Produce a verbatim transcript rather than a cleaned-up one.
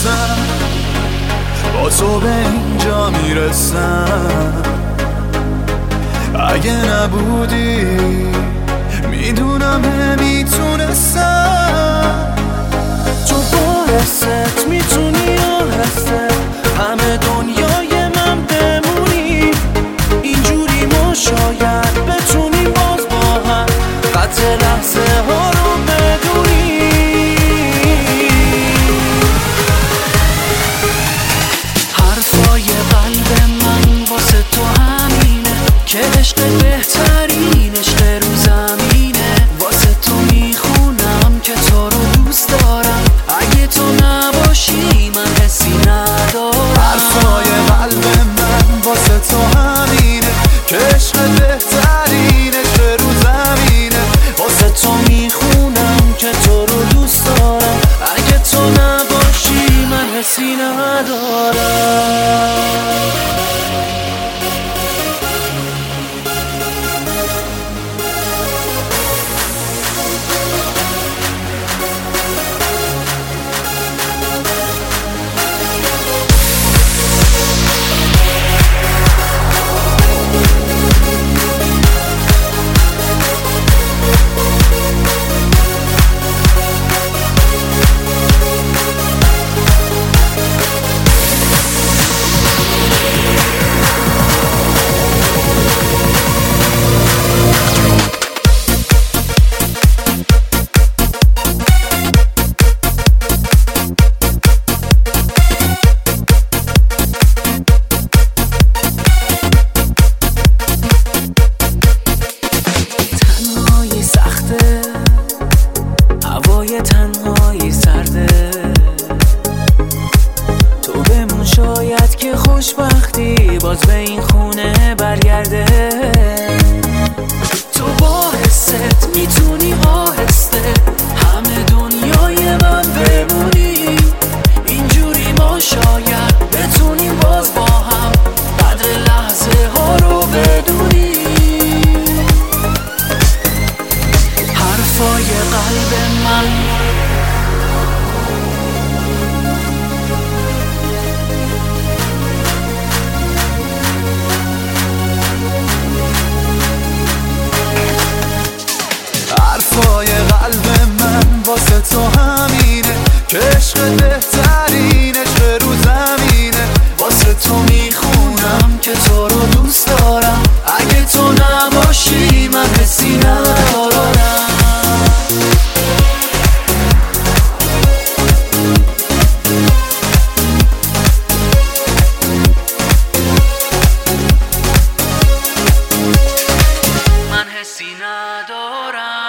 میتونستم با تو به اینجا میرسم. اگه نبودی میدونم نمیتونستم. تو با حست میتونی آهسته همه دنیای من بمونی. اینجوری ما شاید بتونیم باز با هم قطع لحظه ها رو بدونی. حرفای قلب من واسه تو همینه که عشق بهترین عشق رو زمینه. واسه تو میخونم که تو رو دوست دارم. اگه تو نباشی من حسی ندارم. حرفای قلب من واسه تو همینه که عشق بهترین عشق رو زمینه. واسه تو میخونم که تو رو دوست دارم. اگه تو نباشی من حسی ندارم. هوای تنهایی سرده. تو بمون شاید که خوشبختی باز به این خونه برگرده. تو با حست میتونی آهسته همه دنیای من بمونی. اینجوری ما شاید بتونیم باز با هم قدر لحظه ها رو بدونی. حرفای قلب من حرفای قلب من واسه تو همینه که عشق بهترین عشق رو زمینه. واسه تو میخونم که تو رو دوست دارم. اگه تو نباشی من حسی ندارم. من حسی ندارم.